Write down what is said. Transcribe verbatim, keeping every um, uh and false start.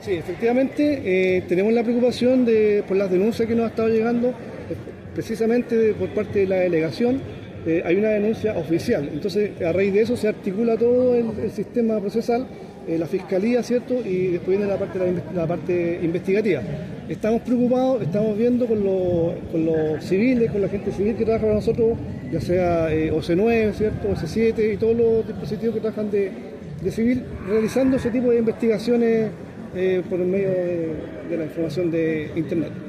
Sí, efectivamente, eh, tenemos la preocupación de, por las denuncias que nos ha estado llegando, eh, precisamente de- por parte de la delegación. Eh, hay una denuncia oficial, entonces a raíz de eso se articula todo el, el sistema procesal, eh, la fiscalía, ¿cierto? Y después viene la parte, la, inve- la parte investigativa. Estamos preocupados, estamos viendo con, los- con los civiles, con la gente civil que trabaja para nosotros, ya sea eh, O C nueve, ¿cierto? O C siete y todos los dispositivos que trabajan de, de civil, realizando ese tipo de investigaciones eh, por el medio de, de la información de Internet.